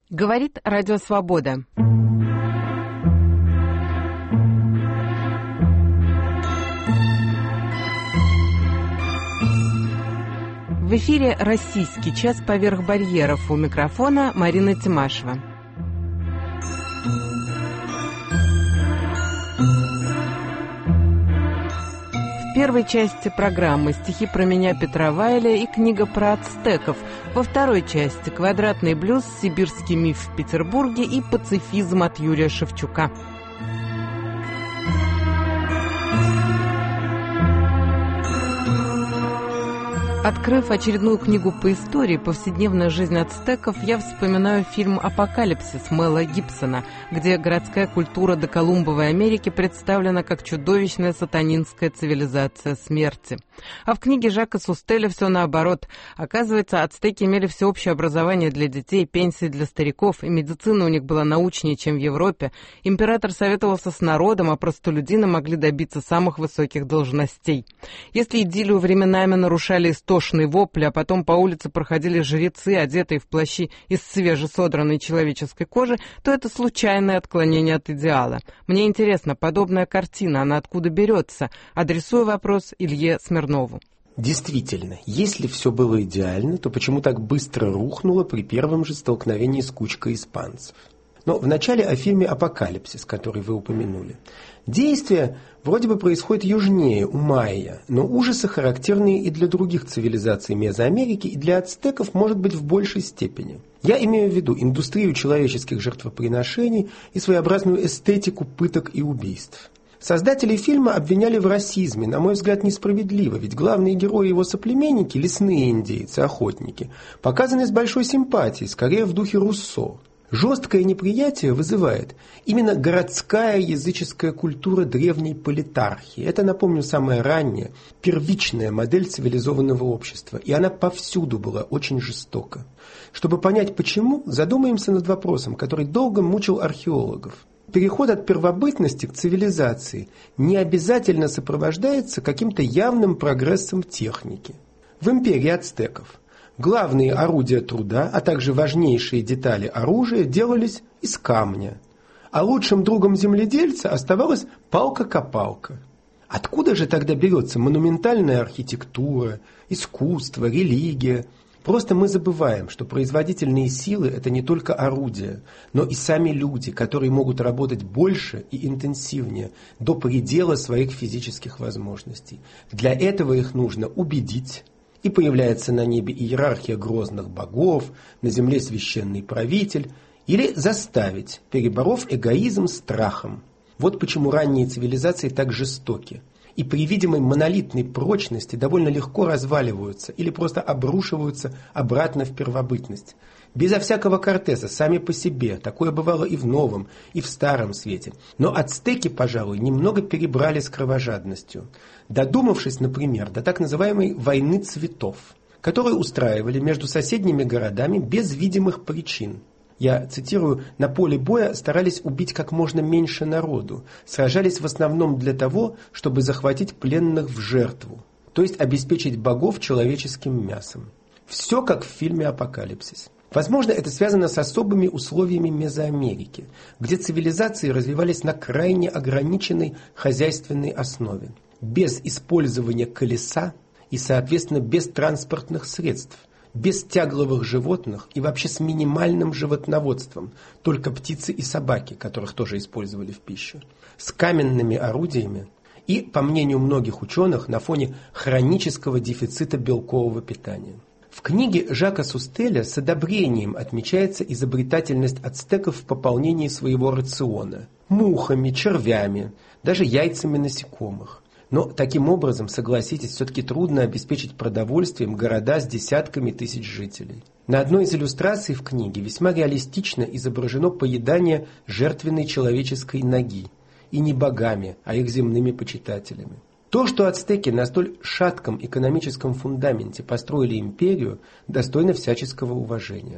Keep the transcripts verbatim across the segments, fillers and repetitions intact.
Говорит Радио Свобода. В эфире «Российский час поверх барьеров», у микрофона Марина Тимашева. В первой части программы стихи про меня Петра Вайля и книга про ацтеков. Во второй части квадратный блюз, сибирский миф в Петербурге и пацифизм от Юрия Шевчука. Открыв очередную книгу по истории «Повседневная жизнь ацтеков», я вспоминаю фильм «Апокалипсис» Мэла Гибсона, где городская культура доколумбовой Америки представлена как чудовищная сатанинская цивилизация смерти. А в книге Жака Сустеля все наоборот. Оказывается, ацтеки имели всеобщее образование для детей, пенсии для стариков, и медицина у них была научнее, чем в Европе. Император советовался с народом, а простолюдины могли добиться самых высоких должностей. Если идиллию временами нарушали истории, тошные вопли, а потом по улице проходили жрецы, одетые в плащи из свежесодранной человеческой кожи, то это случайное отклонение от идеала. Мне интересно, подобная картина, она откуда берется? Адресую вопрос Илье Смирнову. Действительно, если все было идеально, то почему так быстро рухнуло при первом же столкновении с кучкой испанцев? Но вначале о фильме «Апокалипсис», который вы упомянули. Действие вроде бы происходит южнее, у майя, но ужасы характерные и для других цивилизаций Мезоамерики, и для ацтеков, может быть, в большей степени. Я имею в виду индустрию человеческих жертвоприношений и своеобразную эстетику пыток и убийств. Создатели фильма обвиняли в расизме, на мой взгляд, несправедливо, ведь главные герои его соплеменники, лесные индейцы, охотники, показаны с большой симпатией, скорее в духе Руссо. Жесткое неприятие вызывает именно городская языческая культура древней политархии. Это, напомню, самая ранняя, первичная модель цивилизованного общества, и она повсюду была очень жестока. Чтобы понять почему, задумаемся над вопросом, который долго мучил археологов. Переход от первобытности к цивилизации не обязательно сопровождается каким-то явным прогрессом техники. В империи ацтеков главные орудия труда, а также важнейшие детали оружия делались из камня, а лучшим другом земледельца оставалась палка-копалка. Откуда же тогда берется монументальная архитектура, искусство, религия? Просто мы забываем, что производительные силы – это не только орудия, но и сами люди, которые могут работать больше и интенсивнее, до предела своих физических возможностей. Для этого их нужно убедить. И появляется на небе иерархия грозных богов, на земле священный правитель, или заставить, переборов эгоизм страхом. Вот почему ранние цивилизации так жестоки. И при видимой монолитной прочности довольно легко разваливаются или просто обрушиваются обратно в первобытность. Безо всякого кортеса, сами по себе. Такое бывало и в Новом, и в Старом Свете. Но ацтеки, пожалуй, немного перебрали с кровожадностью, додумавшись, например, до так называемой «войны цветов», которую устраивали между соседними городами без видимых причин. Я цитирую: «На поле боя старались убить как можно меньше народу, сражались в основном для того, чтобы захватить пленных в жертву, то есть обеспечить богов человеческим мясом». Все как в фильме «Апокалипсис». Возможно, это связано с особыми условиями Мезоамерики, где цивилизации развивались на крайне ограниченной хозяйственной основе, без использования колеса и, соответственно, без транспортных средств, без тягловых животных и вообще с минимальным животноводством, только птицы и собаки, которых тоже использовали в пищу, с каменными орудиями и, по мнению многих ученых, на фоне хронического дефицита белкового питания. В книге Жака Сустеля с одобрением отмечается изобретательность ацтеков в пополнении своего рациона мухами, червями, даже яйцами насекомых. Но таким образом, согласитесь, все-таки трудно обеспечить продовольствием города с десятками тысяч жителей. На одной из иллюстраций в книге весьма реалистично изображено поедание жертвенной человеческой ноги, и не богами, а их земными почитателями. То, что ацтеки на столь шатком экономическом фундаменте построили империю, достойно всяческого уважения.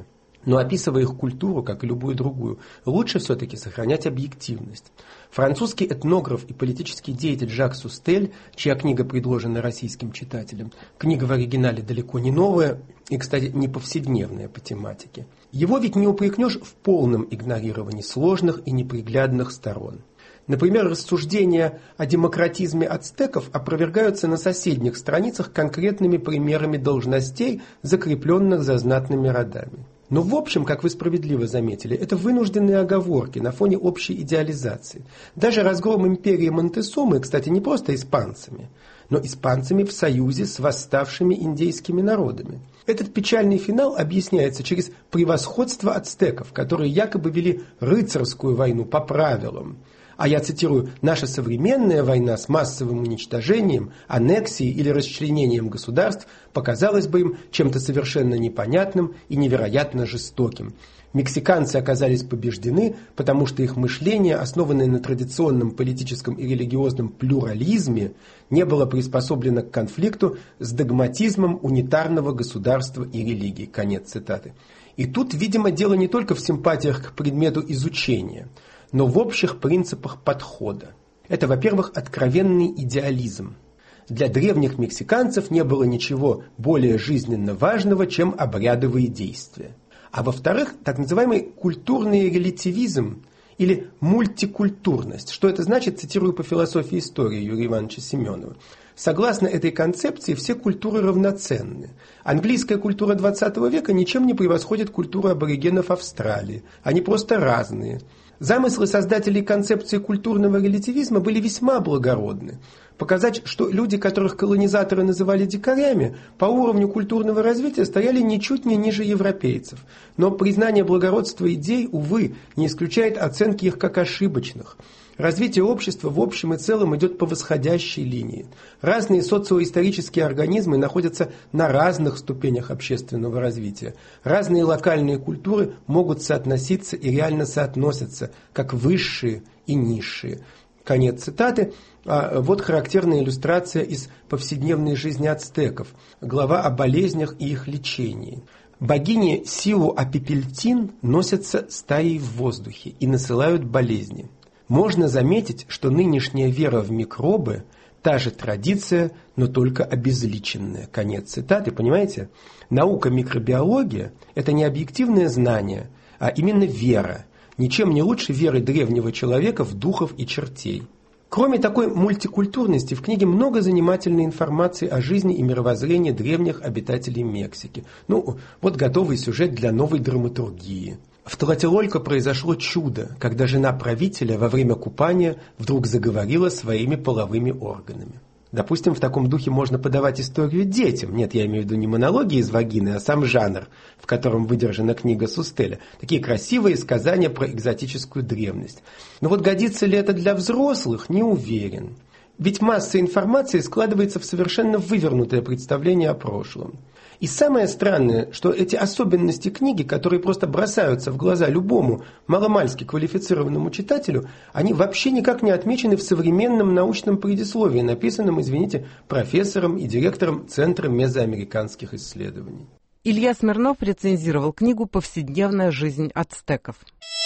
Но описывая их культуру, как и любую другую, лучше все-таки сохранять объективность. Французский этнограф и политический деятель Жак Сустель, чья книга предложена российским читателям, книга в оригинале далеко не новая и, кстати, не повседневная по тематике, его ведь не упрекнешь в полном игнорировании сложных и неприглядных сторон. Например, рассуждения о демократизме ацтеков опровергаются на соседних страницах конкретными примерами должностей, закрепленных за знатными родами. Но в общем, как вы справедливо заметили, это вынужденные оговорки на фоне общей идеализации. Даже разгром империи Монтесумы, кстати, не просто испанцами, но испанцами в союзе с восставшими индейскими народами. Этот печальный финал объясняется через превосходство ацтеков, которые якобы вели рыцарскую войну по правилам. А я цитирую: «Наша современная война с массовым уничтожением, аннексией или расчленением государств показалась бы им чем-то совершенно непонятным и невероятно жестоким. Мексиканцы оказались побеждены, потому что их мышление, основанное на традиционном политическом и религиозном плюрализме, не было приспособлено к конфликту с догматизмом унитарного государства и религии». Конец цитаты. И тут, видимо, дело не только в симпатиях к предмету изучения, но в общих принципах подхода. Это, во-первых, откровенный идеализм. Для древних мексиканцев не было ничего более жизненно важного, чем обрядовые действия. А во-вторых, так называемый культурный релятивизм или мультикультурность. Что это значит, цитирую по философии истории Юрия Ивановича Семенова. Согласно этой концепции, все культуры равноценны. Английская культура двадцатого века ничем не превосходит культуру аборигенов Австралии. Они просто разные. Замыслы создателей концепции культурного релятивизма были весьма благородны. Показать, что люди, которых колонизаторы называли дикарями, по уровню культурного развития стояли ничуть не ниже европейцев. Но признание благородства идей, увы, не исключает оценки их как ошибочных. Развитие общества в общем и целом идет по восходящей линии. Разные социоисторические организмы находятся на разных ступенях общественного развития. Разные локальные культуры могут соотноситься и реально соотносятся, как высшие и низшие. Конец цитаты. А вот характерная иллюстрация из повседневной жизни ацтеков. Глава о болезнях и их лечении. Богини Сиу-Апипельтин носятся стаей в воздухе и насылают болезни. Можно заметить, что нынешняя вера в микробы – та же традиция, но только обезличенная. Конец цитаты, понимаете? Наука микробиология – это не объективное знание, а именно вера. Ничем не лучше веры древнего человека в духов и чертей. Кроме такой мультикультурности, в книге много занимательной информации о жизни и мировоззрении древних обитателей Мексики. Ну, вот готовый сюжет для новой драматургии. В Тлателолько произошло чудо, когда жена правителя во время купания вдруг заговорила своими половыми органами. Допустим, в таком духе можно подавать историю детям. Нет, я имею в виду не монологи из вагины, а сам жанр, в котором выдержана книга Сустеля. Такие красивые сказания про экзотическую древность. Но вот годится ли это для взрослых, не уверен. Ведь масса информации складывается в совершенно вывернутое представление о прошлом. И самое странное, что эти особенности книги, которые просто бросаются в глаза любому маломальски квалифицированному читателю, они вообще никак не отмечены в современном научном предисловии, написанном, извините, профессором и директором Центра мезоамериканских исследований. Илья Смирнов рецензировал книгу «Повседневная жизнь ацтеков».